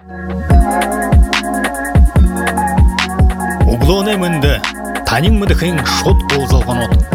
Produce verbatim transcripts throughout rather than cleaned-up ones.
Углоне мынды, танин мыдыхын шот болзалған от.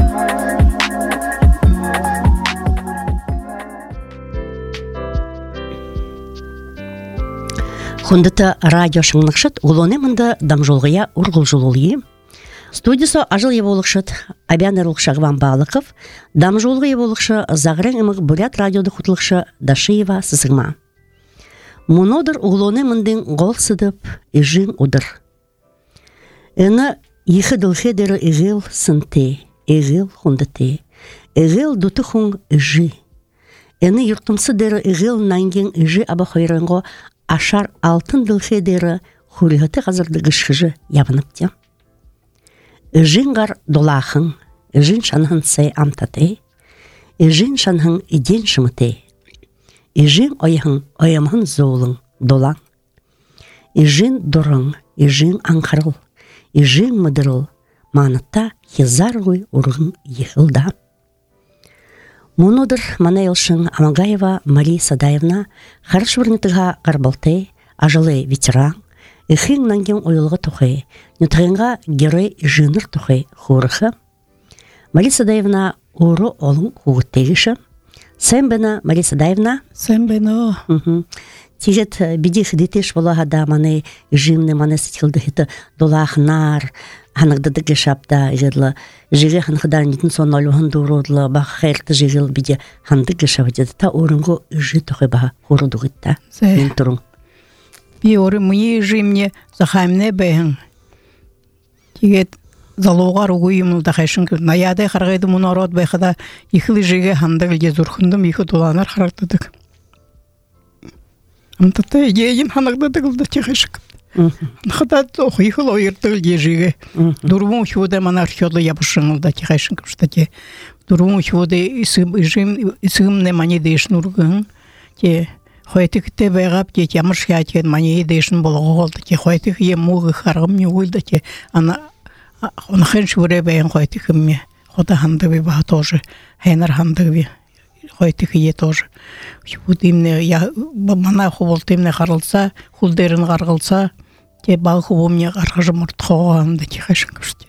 Хундыта радио шыңнықшыт, углоне мынды дамжолғыя урғыл жолулы. Студиясы ажыл еволықшыт, абян эрлықшы Ғван Балықов, дамжолғы еволықшы Зағрен ымық Бурят радиоды құтылықшы Дашиева сысығма. Мұнодыр углоне мындың ғол сыдып, ежін удыр. Әні ехі дылхе дәрі егіл сынте, егіл хундыте, егіл дуты хуң ежі. Әні юртымсы дәрі егіл нанген ежі аба қойрыңғы ашар алтын дылхедері хурихаты қазырды гышхыжы ябыныпты. Ежін ғар долахың, ежін шанхын сай амтаты, ежін шанхын иден шымыты, ежін ойхың ойымхын золың долаң, ежін дұрың, ежін аңқарыл, ежін мұдырыл, манытта хизар ғой ұрғын ехілда. Мұнодыр мана елшың Амагаева Мария Садаевна харыш вырнытыға қарбалты, ажылы ветеран, эхин нанген ойылғы тұхы, нютығынға герой жыныр тұхы хурықы. Мария Садаевна ұры олың хуғыттегіші. Сән бәні, Мария Садаевна? Сән бәні. Тегет биде хидетеш болағада маны жимны маны сетілді хеті долақнар, ханығдыды гешапта егерлі жеге ханығдар нетін сон олуғын дұрудылы бақ қайырты жегел биде ханды гешап деді. Та орынғы жи тұқы баға құруды ғытта. Мен тұрың. Би оры мұйы жимне зақаймне бәйін. Тегет залуғар ұғыйымылда қайшын көрді. Наядай қарғайды мұны ород байқыда екілі жеге ханды гілге зұрқындым, екі доланар қарақтыдық. Амтата егейін ханығдыды ғылды текешік. Хатат ойхыл ойыртыл ежиге. Дурму хюде манар хюде япышыңылда текешін көпштаке. Дурму хюде исым исымне мани дейшін ұрғын. Те хойтық те байғап те ямыш хяткен мани дейшін болығы олды. Те хойтық ем мұғы қарғым не ойды. Те ана онахын шүре бәйін хойтық ме. Хода хандығы ба тоже. Хайнар хандығы хойтық е тоже. Худимне я мана хуболтимне қарылса, хулдерін қарғылса, те бал хубомне қарғыжы мұртқоғамды текешін көшті.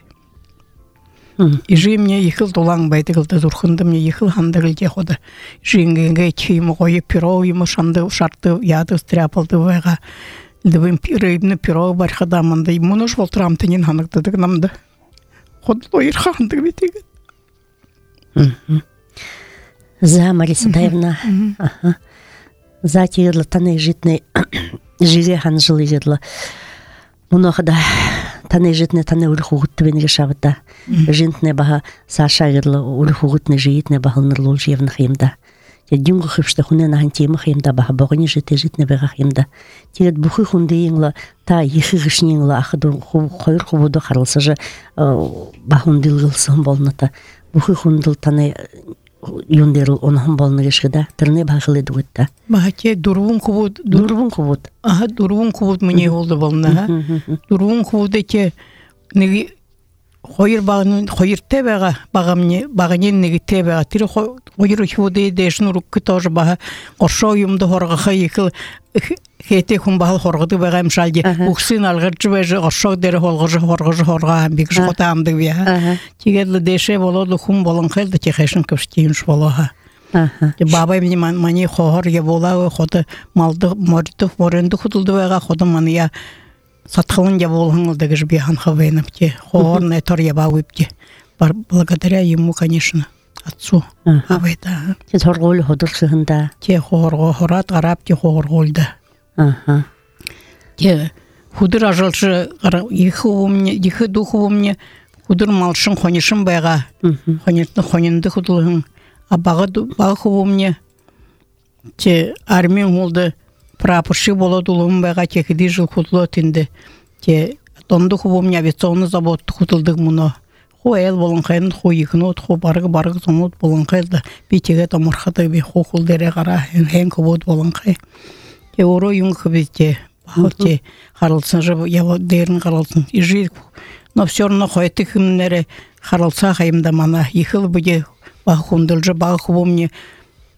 Ижимне ехіл долаң байдығылды зұрқындымне ехіл хандығылде ходы. Жингенге чеймі қойы пиров емі шанды шарты яды стряпылды вайға. Лдывым рейбні пиров бархадамынды. Мұны жолтырам тенен ханықтыдық намды. Ходы лойыр хандығы бетеген. За Мария Садаевна. За тегерлі таны житны жиге хан жылы жерлі. Мұнықыда таны житны таны ұрық ұғытты бенге шабыда. Жинтіне баға саша жерлі ұрық ұғытны жиетіне бағылныр лол жевні қиымда. Дүнгі қыпшты құнен ағын темі қиымда баға бұғыны жеті житні беға қиымда. Тегет бұқы құнды еңлі та ехі ғышын еңлі ақыды қойыр құбуды қарылсы жы бағындыл ғылсын болныта. Бұқы құндыл таны юндерл онхам болны решеда тырны бахылы дугытта. Бахате дурвун кубут, дурвун кубут. Ага, дурвун кубут мне олды болны. Дурвун кубут эти неги хойыр багын хойыр тебега багамне баганен неги тебега тире хойыр худе дешну рукки тоже бага ошо юмды хорга хайкыл хете хун бал хоргыды багам шалди уксын алгырчы беже ошо дере холгыжы хоргыжы хорга бик жотамды бия. Тигерле деше болоду хун болон келди техешин көштейүш болога. Бабай мне мани хор я бола ходы малды морды форенды худулды бага ходы мания сатхалын я болғыңылды гыж бихан хавенып те хор не тор я бауып те благодаря ему конечно отцу абайда те торгол ходырсында те хорго хорат араб те хорголда ага те худыр ажалшы их у меня их дух у меня худыр малшын хонишын байга хонишны хонинды худулын а бага бага у меня те армия олды прапорщик болоду лумбага текиди жыл хутло тинде те тонду хубум авиационный завод хутылдык муну ху эл болон кайын ху икнот ху баргы баргы зомут болон кайда битеге томурхаты би ху хулдере кара хен кобот болон кай те оро юң хбите бахте харылсын же я дерин харылсын ижи но всё равно хойты химнере харылса хайымда мана ихыл буге бахундылжы бахубумне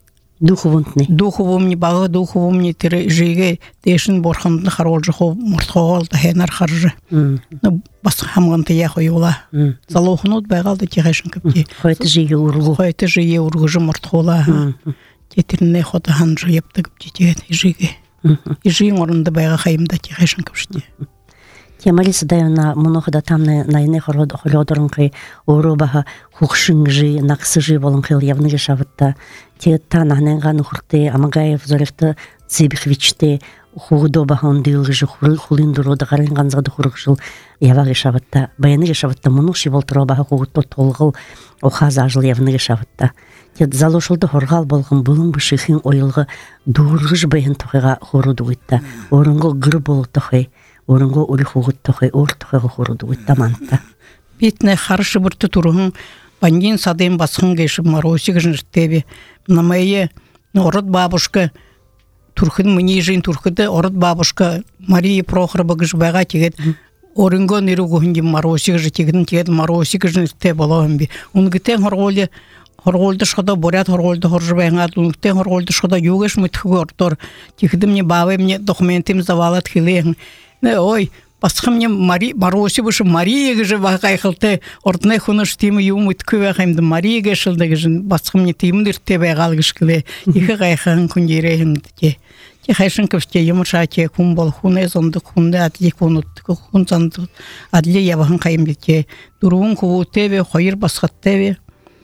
Духовунтный. Духовумни бағы духовумни тире жиге дешин борханды харолжы хо мұртқоғал да хенар харжы. Бас хамғанты я хойула. Залохнут байғалды тихайшын көпте. Хойты жиге ургу. Хойты жиге ургужы мұртқола. Кетіріне хоты ханжы епті көпте теген жиге. Жиң орынды байға қайымда тихайшын көпште. Темалиса дайына мұнохыда тамны найны хородорынқы орубаға хұқшыңжы, нақсыжы болынқыл явныге шавытта. Тегітта нағнанған ұқырты, Амагаев зоректі цибихвичті, хуғудобаға ұндылғыжы хулиндыроды ғарынғанзғады хұрықжыл яваға шавытта. Баяныге шавытта мұнықшы болтыробаға хуғытты толғыл оқаза ажыл явныге шавытта. Тед залошылды хорғал болғын бұлың бұшықын ойылғы дұрғыж байын тұқыға хоруды ұйтта. Орынғы ғыр болы тұқы. Орынғы өлі хуғыт тұқы, ор тұқыға хоруды ұйттаманта. Бетіне қарышы бұрты тұрғын, бандин садын басқын кешіп мароси кішін жіттебе. Намайы орыт бабушка, тұрқын мұне жиын тұрқыды, орыт бабушка Мария Прохорова кішбайға тегет, орынғы нері көхінде мароси кіші тегетін тегет мароси кішін жітте болағын бе. Оныгітен хорғолы, хорғолды шқыда борят хорғолды хоржыбайыңат, оныгітен хорғолды шқыда югеш мұтқы ордор. Тегеді мне бабы мне документим завалат хилеғын. Ой, басқа мне Мароси бұшы Мария же бағайқылты, ордынай құныш теймі еуім өткі бағаймды Мария ғашылды ғышын, басқа мне теймін үртте байғал ғышқылы, екі ғайқығын күндерейін де. Те қайшын көпште емірша те күн бол, күн әзонды, күнді әділі күн ұтты, күн занды, әділі ябағын қайымды те. Дұруын күбу тәбе, қойыр басқат тәбе.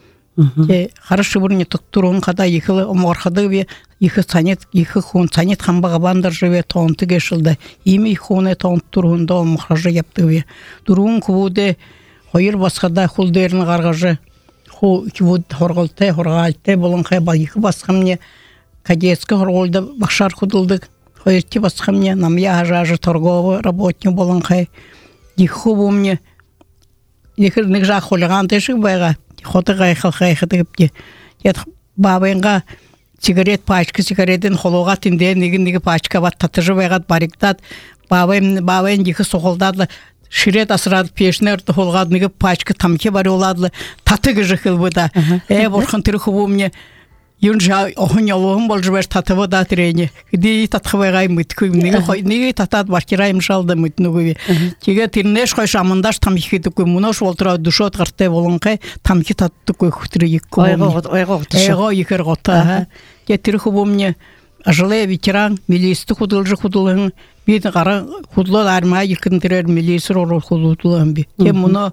Қарышы бұрын тұқтыруын қада екілі оморқады бе, екі санет, екі күн санет қамбаға бандар жыве тоғынты кешілді. Емей күне тоғынты тұруында омқыражы епті бе. Дұруын күбуде қойыр басқада құлдерін қарғажы, күбуд хорғылты, хорғалты болын қай ба, екі басқамне кадетскі хорғылды бақшар құдылдық. Қойырте басқамне намия ажажы торговы работне болын қай. Екі күбумне, екі нық жақ қолыған тешік байға. Хоты қайқыл қайқыды көпте. Бабайынға сигарет пачка сигаретін қолуға тінде неген-негі пачка бат татыжы байғат бариктат. Бабайын екі соқылдадылы ширет асырады пешіне ұрты қолғады негі пачка тамке бары оладылы таты күжі қыл бұда. Ә бұрқын түрі құбу мне юнжа оғын ялуғын бол жібәр татыбы да түрейне. Кедей татқы байғай мүткім. Неге татады баркирайым шалды мүтіні көбе. Теге тірінеш қой шамындаш тамки түкөй. Мұнош олтыра дұшот қарты болыңқай тамки татты көй күтірі ек көбі. Айға екер ғота. Те түрі құбу мне жылы ветеран милисті құдылжы құдылығын. Бейді қара құдылы армай екін түрер милисір оры құдылығын бе. Те мұны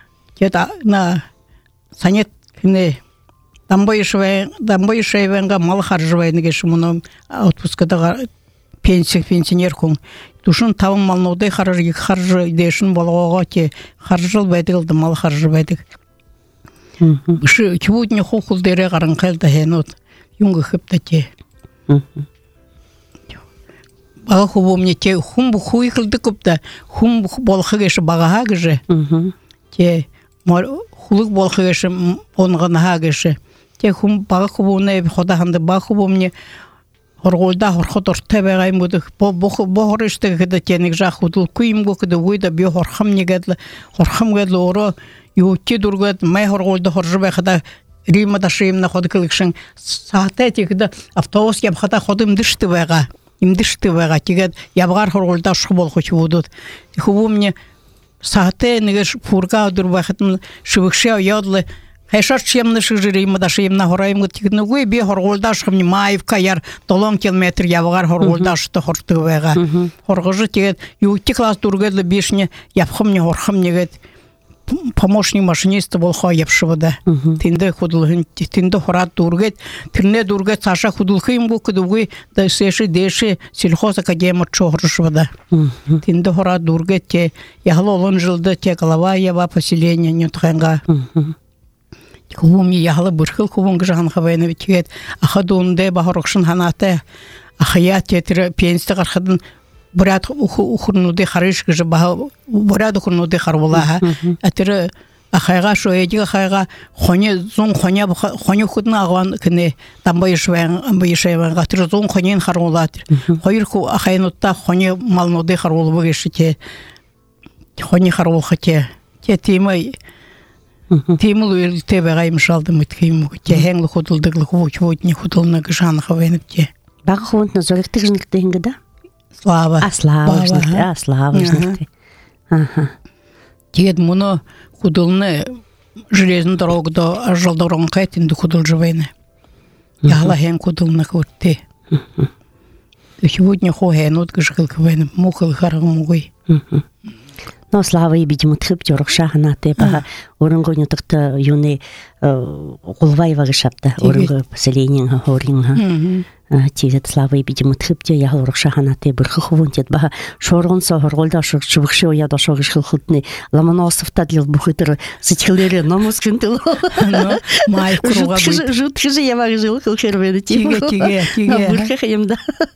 санет кіне Дамбой шайвенға мал харжывайны кеші мұны отпускадаға пенсия, пенсионер күн. Душын табын малнаудай харжы, екі харжы дейшін болуға те харжыл бәдігілді мал харжы бәдіг. Үші кебудіне құлдері қарын қайлды хен от. Юңғы көпті те. Baga hubumni te hum bu hui kıldı kupta hum bolxı geşi baga geşi te mor huluk bolxı geşi onğana ha geşi te hum baga hubumni xoda handa baga hubumni horgolda horxotor tebegay mudu bo bo bo horishte gede tenik ja hudul kuyim go kede uyda bi horxam negedle horxam gedle oro yuki durgat may horgolda horjbe xada Рима дашимна ходыкылыкшын саатэ тегде автобус яп хата ходым дышты вага им дышты вага тегед ябгар хорголда шубол хочудут хубу мне саатэ негеш фурга дур вахтын шыбыкша ядлы хайшар чемны шыжырыма дашимна хораим тегне гой би хорголда шымны маевка яр долон километр ябгар хорголда шты хорты вага хоргыжы тегед юти класс дургедле бишне япхымны хорхым негет помощник машиниста болха япшыбыда. Тинде худулхын, тинде хорат дургет, тирне дургет саша худулхын бу кудугы да сеши деши сельхоз академия чохрышбыда. Тинде хорат дургет те яхлы олон жылды те голова ява поселение нютханга. Кубуми яхлы бырхыл кубун гжан хавайны битет. Ахадунде бахарокшын ханаты ахаят тетир пенсия кархадын Бурят ухурнуды харыш гыжы ба бурят ухурнуды харвулаха атыры ахайга шоеди ахайга хоне зун хоня хоне худна аган кне тамбай швен амбай швен атыры зун хонен харвулат хойрку ахайнутта хоне малнуды харвулбы гыште хоне харвулхате те тимай Темыл өйлте бәғайым шалды мүткейм. Те хәңлі худылдыглы худылдыглы худылны гышаны хавеніп те. Бағы худылны зоректік жыныкты хенгі да? Слава. А, слава жыныкты, а, слава жыныкты. Тегед мұны худылны жүрезін дорогда ажалдырын қайтынды худыл жывайны. Яла хәң худылны көртті. Сегодня хоген отгышкал квен мухал харгам гой. Но слава и видимо тхып жорок шахана те бага оронгону тыкты юны голвайва гышапта оронго поселение хоринга. Тигет слава и видимо тхып же ялорок шахана те бир ховунтет бага шорон сохорголда шок чубыкшы я да шок хылхытны ламаносов тадлил бухытыр сычылары намускынтыл. Май круга жут жут же я ваг жил хылхерведи тиге тиге тиге. Бирхе хаямда.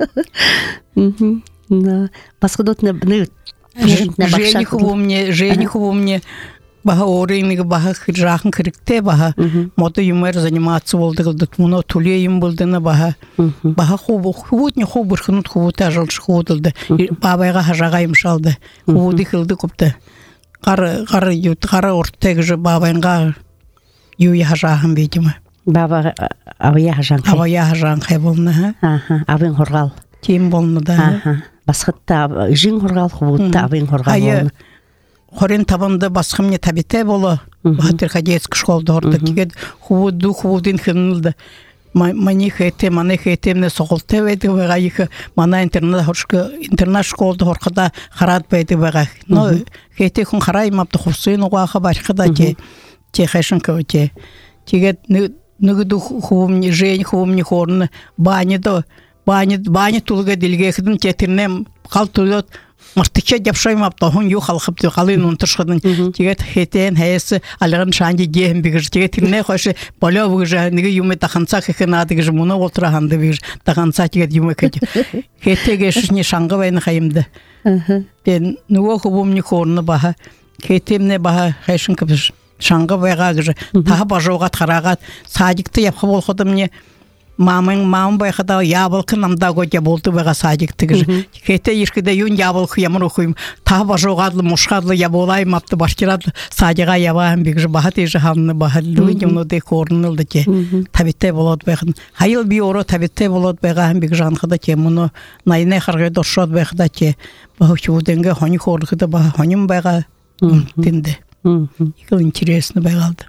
Мм. На пасходотны бны Жениху мне, жениху мне бага орыйны бага хиржахын кирикте бага мото юмер заниматься болдыгылды муно тулейим болдыны бага бага хубу хубут не хубур хнут хубут ажалшы худылды бабайга хажагайым шалды худи кылды купты кары кары ют кары ортег же бабайга юй хажагым бетиме баба авия хажан авия хажан хай болны аха авин хоргал тим болны да басқытта жин хоргал хубутта авин хоргал хорен табанда басқымне табите боло батыр хадец школда орда тигет хубуду хубудин хынылды мани хете мане хетемне соголте веди вега их мана интернет хоршка интернет школда хоркада харат беди вега но хете хун харай мапты хусин ога хабаркада те те хашын кете тигет нүгүду хубумне жен хубумне хорны банидо банит банит тулга дилге хидин тетернем калтулот мартыча жапшаймапты хун ю халкыпты калын унтышкыдын тигет хетен хэс алган шанги гем бигир тигет не хош боло бугжа неге юме таханца хекенады гж муна олтраганды бигир таханца тигет юме кет хетеге шни шанга байна хайымды тен нуго хубумни хорны баха хетемне баха хэшин кыпш шанга байга гж таха бажогат харагат садикты япха болходы мне мамың мам байхада ябылкы намда гоя болду бага садик тигиш хете иркиде юн ябылкы ямыр окуйм та бажогадлы мушгадлы яболай мапты башкират садига ябам бигж бахати жаханны бахаллу юно де корнылды те табитте болот байхын хайыл би оро табитте болот байган биг жанхада те муну найне харга дошот байхада те бахчуденге хони хоргыда ба хоним байга тинде икыл интересно байгалды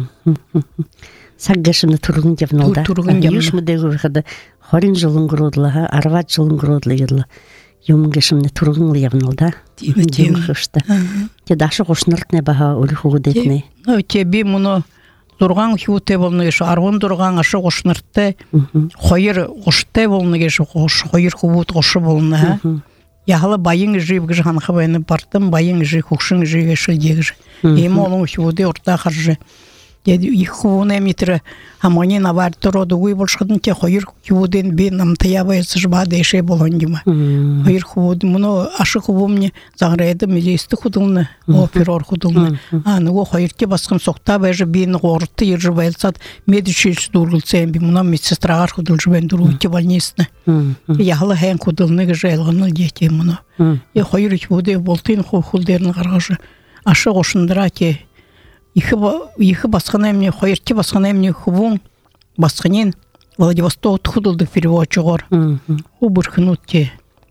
саггашымны тургун жевнолда юшмыдегі выхода хорин жылын гродлага арват жылын гродлыгырлы юмгашымны тургун жевнолда тим хышта те дашы кошныртне баха улы хугудетне ну тебе муну турган хуте болны еш арвон турган ашы кошныртте хойыр коште болны еш кош хойыр хубут кошы болны яхалы байың жиб гжан хабайны бартым байың жи хукшың жи гешил дегж эми олың худе орта харжы деди ихуне митре амони на вартро дуй болшхын те хойыр худен бен намтаябай сжба деше болгондима хойыр худ муну ашы хубумне заграйды милисти худулны оперор худулны а ну хойырте баскын сокта баже бен горты иржбайлсат медичиш дургулсем би муна медсестрагар худул жбен дурути больницны яхлы хэн худулны гжелгыны дети муну и хойыр худе болтын хулдерны гаргыжы ашы гошындыра те Ихы ихы басқаны мне хойырти басқаны мне хубун басқанин Владивосток тхудулды переводчугор. Убырхнутте.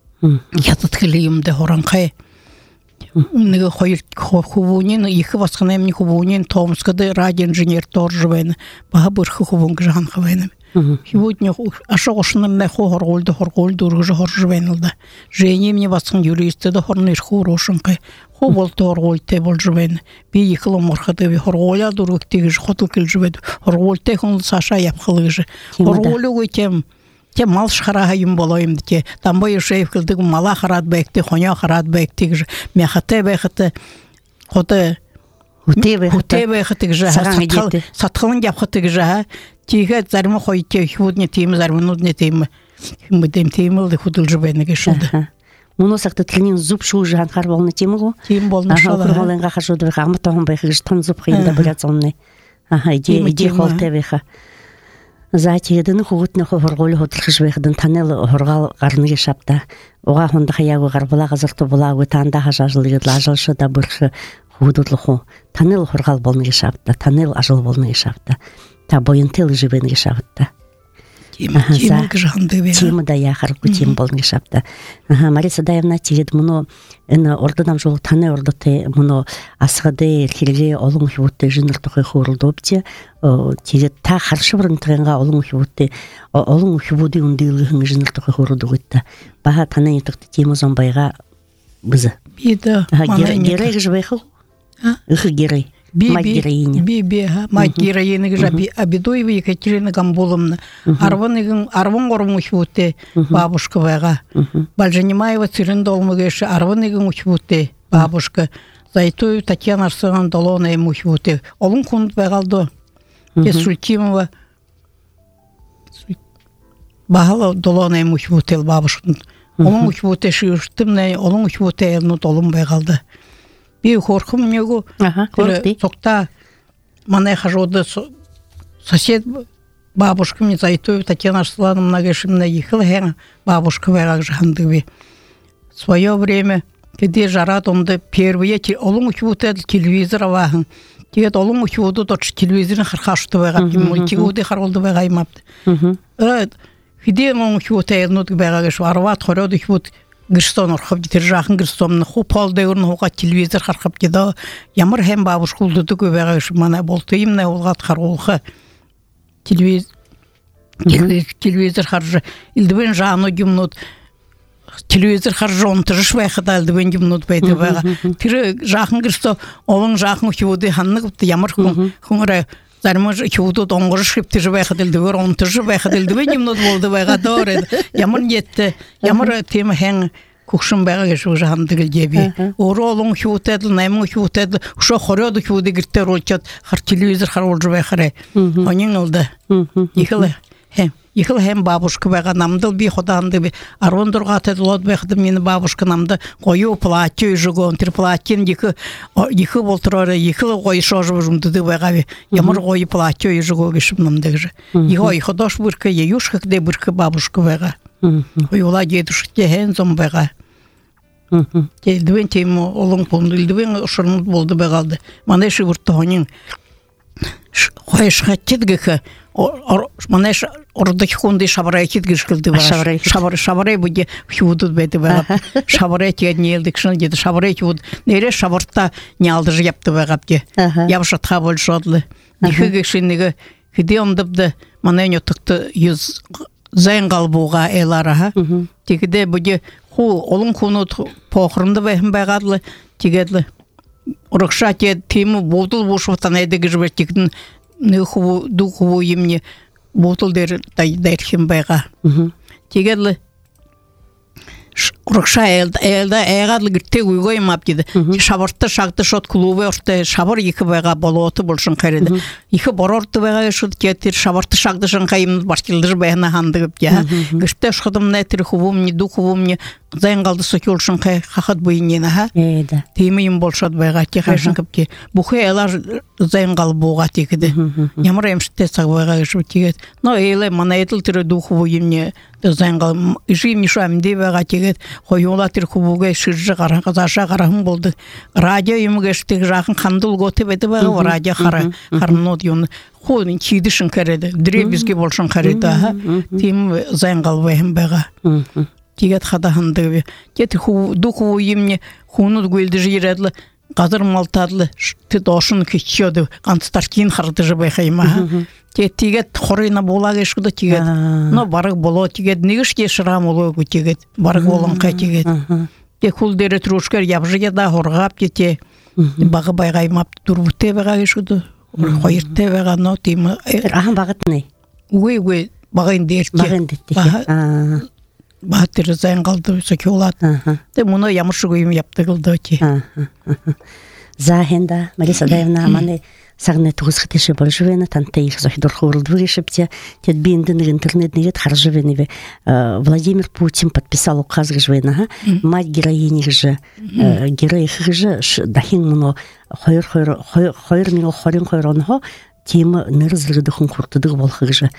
Я тут хилием де хоранхай. Неге хойыр хубунин ихы басқаны мне хубунин Томскады радиоинженер тор живен. Бага бырхы хубун гжан хавен. Сегодня аша гошнын не хорголды хорголды ургыжы хор живенылды. Жене мне басқан юристы да хорныр хорошынкай. Хоболты хорголты бол живен. Би ихлы морхады би хорголя дургтыгыж хотыл кил живед. Хорголты хон саша япхылыгыжы. Хорголу өйтем те мал шхарагайым болоим те. Там бой шейф кылдык мала харат бекти, хоня харат бектигыж. Мяхате бехте хоты Утебе утебе хатыгжа сатхалын япхатыгжа тиге зармы хойте худне тем зармынудне тем мы тем темылды худылжы бенеге шулды. Муну сакты тилнин зуб шу жан хар болны темылу. Тем болны шала. Ага, болен гаха шуды ха амтон бехиш тон зуб хинда бурятсонны. Ага, иде иде холтебеха. Зати един хугутны хоргол хотлыш бехдин танел хоргал гарны шапта. Ога хонда хаягы гарбала газырты була өтанда хажажлыгы лажылшы да бырхы худудлуху таныл хоргал болны гешапта, таныл ажыл болны гешапта. Та боянтыл живын гешапта. Тема гжанды. Тема да я харку тем болны гешапта. Ага, Мариса Даевна тигет муно эн ордадам жол таны ордате муно асгады хилге олон хивутте жинер тохой хорулдопте. Тигет та харшы бұрын тыгынға олон хивутте олон хивуди ундылыгын жинер тохой хорулдугытта. Баха таны етікті тема зомбайға бізі. Бида. Герой жвайхыл? Ихы герой. Мать героиня. Би-би, мать героиня гжа Абидоева Екатерина Гамбуловна. Арваныгын арван горм учуте бабушка вайга. Бальжанимаева Цирендолмы геш арваныгын учуте бабушка. Зайтою Татьяна Арсенан Долона ем учуте. Олун кунт вайгалды. Кесультимова Бахала Долона ем учуте бабушка. Олун учуте шиштимне, олун учуте елнут олун вайгалды. Би хорхым него, сокта мане хажоды сосед бабушка мне Зайтою Татьяна Арслановна гешимна ехала хена бабушка вайгак жандыви. В свое время, когда жарат онды первые олың учуты телевизор вахын. Тегет олың учуты точ телевизорын хархашты вайгап, мультигуды харолды вайгаймапты. Хиде олың учуты елнут вайгак еш арват хорёды учут Гырстон орхап дитер жахын гырстомны хупал дегурн хуга телевизор хархап дида ямар хем бабуш кулдуды көбеге шмана болты имне улгат харулха телевизор телевизор харжы илдвен жаны гümnut телевизор харжон тыш вайхада илдвен гümnut бейде бага тире жахын гырсто олың жахын хюды ханны ямар хун хунгра Зармаж чуду донгор шипти жвай хадилдвер он тжвай хадилдвен гümnut болду байга доред ямар нетте ямар тем хен кукшын байга гешу жандыгыл деби оролун хютедл наймун хютедл ошо хорёду хюды гиртер олчат хар телевизор хар олжвай харе онин олда ихле хем ихле хем бабушка байга намдыл би ходанды би арондурга тедлот байхды мени бабушка намды кою платье жугон тир платьен дихы дихы болтырары ихле кой шожу жумды байга ямар кой платье жуго гешим намдыгы ихо ихо дош бурка еюшка де бурка бабушка байга ойла дедушке хен зом байга Телдвен тему олон пунду илдвен ошорнут болду байгалды мана ши бурта хонин Хойш хаттидгеха манеш ордaki хунды шабарай китгишкилди бар. Шабарай шабарай буди худут беди бар. Шабарай тиеднелдик шын деди шабарай худ. Нере шабарта не алды жапты багапки. Явшатха болшодлы. Нихиге шиниге хиде ондыбды манен отыкты юз зайн галбуга элараха. Тигиде буди ху олон хунут похрынды бехим багадлы тигедлы. Уракша те тему бодул бошватан эдеге жбертикдин неху духу имне бодул дер дайдерхим байга. Тигедлы Уракша элда элда эгадлы гитте уйгой мапдиди. Шабарта шагты шот клубы орта шабар екі байга болоты болшын кайрыды. Екі борорты байга шут кетир шабарта шагды шын кайым башкилдыр байна хандыгып я. Гитте шходым нетир хувум не духувум не зайн қалды сокюлшын кай хахат буйнена ха. Эда. Тимим болшот байга тихайшын капки. Бухе элар зайн қал буга тикиди. Ямар эмште сагбайга шут тигет. Но эле мана этил тире духу имне зайн қал ишим нишамди байга тигет. Хойола тир хубуга ширжы кара казаша карахым болду. Радио юмгештик жакын кандыл готы беди байга радио кара карнот юн. Ходин чидишин кереди. Дребизге болшын карида. Тим зайн қал байым байга. Тигет хадаханды. Кет ху духу имне хунут гүлді жиредлі қазыр малтадлы ты дошын кичёды канцтаркин харды жыбай хайма. Кет тигет хорына бола кешуды тигет. Но барык боло тигет нигиш кешрам оло тигет. Барык болон кай тигет. Кет хул дере трушкер ябжыге да хоргап кете. Багы байгаймап турбуте бага кешуды. Хойрте бага но тим. Ахан багытны. Уй уй багын дерке. Багын дерке. Бахтыр зайн қалды сокюлат. Те муно ямыршыгыйым япты кылды ки. Захенда Мариса Даевна маны сагны тугыз хитеше болжувена танте их захидор хорулду решипте. Тет биндин интернет нет харжевеневе. Владимир Путин подписал указ гжвена. Мать героини же герой же дахин муно хойр хойр хойр мино хорин хойронхо тема нырзлыгы духун куртыдык болхыгы же.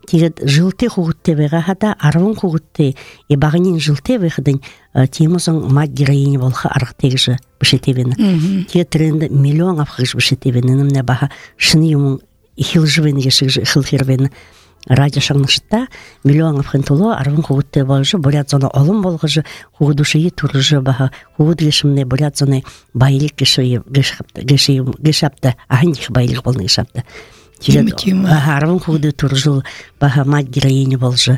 тигет жылте хугутте бега хата арвын хугутте и багынин жылте бехдин тимосон мать героиня болха аргтегже бишетебен тигет тренде миллион афгыш бишетебен немне баха шыны юмун хилжвен гешиг хилхербен радио шаңнышта миллион афгынтуло арвын хугутте болжу бурят зона олым болгыжы хугудуши туржы баха хугуд гешимне бурят зона байлык геши геши гешапта ахних байлык болны гешапта Арвын хугуды туржыл баха мать героиня болжы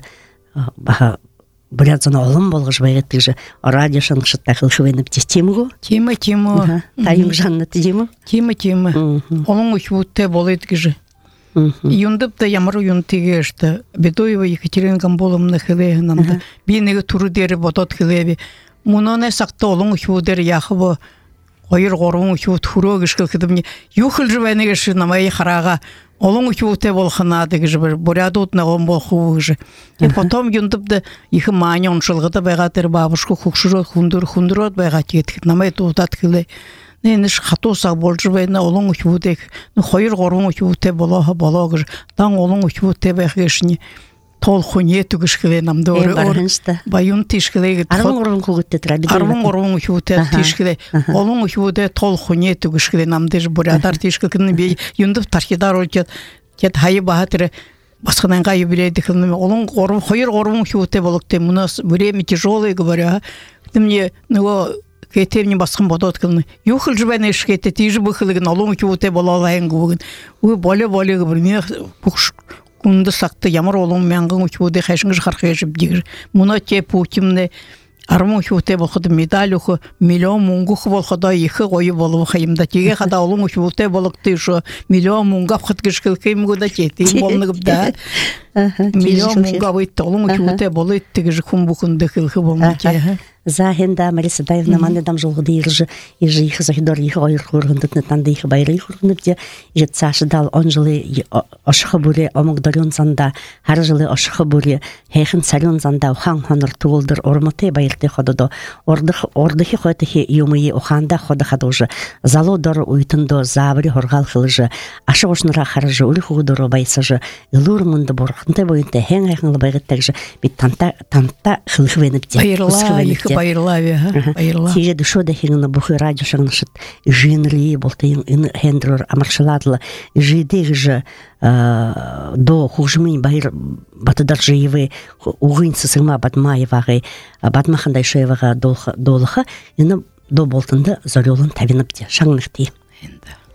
баха бурят зона олым болгыжы байгеттигжи радио шаңнышта хилхвеніп тестемгу Тема тема тайым жанны тема тема тема олың учутте болыдгыжы Юндып да ямар уюн тегешті. Бедоева Екатерина Гамболовна хилеги намда. Бинеги туру дери бодот хилеби. Муноне сақта олың үшу дери яхыбы. Ойыр ғорың үшу туру гішкіл кедімне. Юхыл жывайны геші намайы қараға. Олың үшу те болханады гіші бір. Буряды утна ғом болху гіші. И потом юндып да ихы мания оншылғыда байға дери бабушку хукшырот хундыр хундырот байға тетхит. Намай туутат хиле. Ненеш хатосақ болжыбайна олың үшбудек, қойыр ғорың үшбуте болаға болағыр, дан олың үшбуте бәйгешіне тол хуне түгішкіле намды оры. Байын тишкіле. Арвын ғорың құғытте тұрады. Арвын ғорың үшбуте тишкіле. Олың үшбуте тол хуне түгішкіле намды бұрадар тишкілкінің бей, юндып тархидар олчет, кет хайы бағатыры. Басқынан ғайы білейді қылыны. Олың ғорың, қойыр ғорың үшбуте болықты. Мұнас время тяжелый говоря. Мне, ну, кетемне басқан бодот кылны. Юхыл жбайны шкете тижи быхылыгын олың үкеуте бола алайын гугын. Уй боле-боле гыбыр. Мен бұқш күнді сақты ямар олың мәңгін үкеуте қайшыңыз қарқы ежіп дегір. Мұна те путимне армын үкеуте болқыды медаль үкі миллион мұңғық болқыда екі қойы болу қайымда. Теге қада олың үкеуте болықты шо миллион мұңғап қытқышқыл кейім көда кетейін болынығып да. Миллион мұңғап өйтті олың үкеуте болы өттігі күн бұқынды қылқы болмайды. Захенда Мариса Даевна манне дам жолгыды иржи иржи их захидор их ойр хургындытны танда их байры хургындыпте ижет сашы дал он жылы ошхы буре омогдорюн занда har жылы ошхы буре хейхин царюн занда ухан хонор туулдыр ормоте байрте хододо ордых ордыхи хотыхи юмыи уханда хода хадужы зало дор уйтындо забри хоргал хылжы ашы ошныра харжы ули хугудоро байсажы илур мунды борхынты бойынты хен айхынлы байгыттагжы бит танта танта хылхвенипте Байырлави, байырлави. Тиже душо да хингна бухы радио шагнашыт жинри болтайын ин хендрор амаршаладла жидегже до хужмин байыр батыдар жиевы угынсы сыма батмаевагы батмахандай шоевага долха долха ина до болтында зарёлын тавинапте шагныкти.